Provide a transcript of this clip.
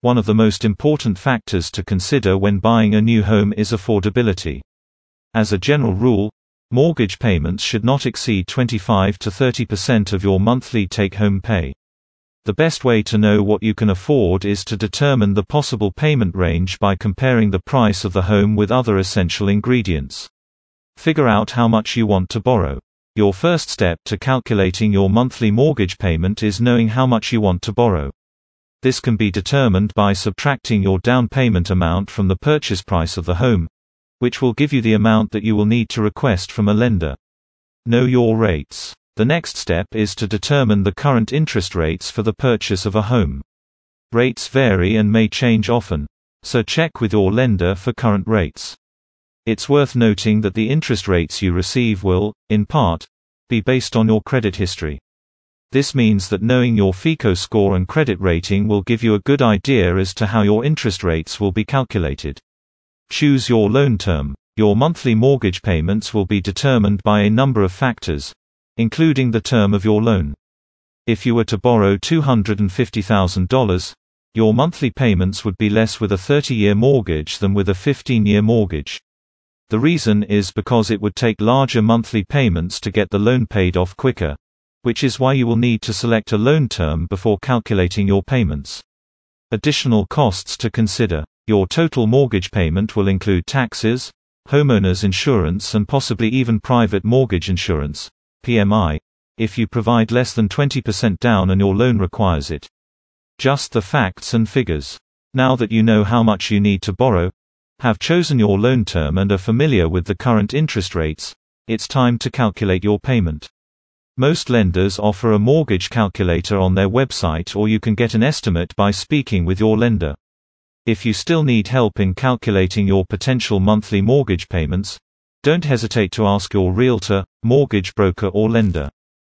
One of the most important factors to consider when buying a new home is affordability. As a general rule, mortgage payments should not exceed 25 to 30% of your monthly take-home pay. The best way to know what you can afford is to determine the possible payment range by comparing the price of the home with other essential ingredients. Figure out how much you want to borrow. Your first step to calculating your monthly mortgage payment is knowing how much you want to borrow. This can be determined by subtracting your down payment amount from the purchase price of the home, which will give you the amount that you will need to request from a lender. Know your rates. The next step is to determine the current interest rates for the purchase of a home. Rates vary and may change often, so check with your lender for current rates. It's worth noting that the interest rates you receive will, in part, be based on your credit history. This means that knowing your FICO score and credit rating will give you a good idea as to how your interest rates will be calculated. Choose your loan term. Your monthly mortgage payments will be determined by a number of factors, including the term of your loan. If you were to borrow $250,000, your monthly payments would be less with a 30-year mortgage than with a 15-year mortgage. The reason is because it would take larger monthly payments to get the loan paid off quicker, which is why you will need to select a loan term before calculating your payments. Additional costs to consider. Your total mortgage payment will include taxes, homeowners insurance and possibly even private mortgage insurance, PMI, if you provide less than 20% down and your loan requires it. Just the facts and figures. Now that you know how much you need to borrow, have chosen your loan term and are familiar with the current interest rates, it's time to calculate your payment. Most lenders offer a mortgage calculator on their website, or you can get an estimate by speaking with your lender. If you still need help in calculating your potential monthly mortgage payments, don't hesitate to ask your realtor, mortgage broker or lender.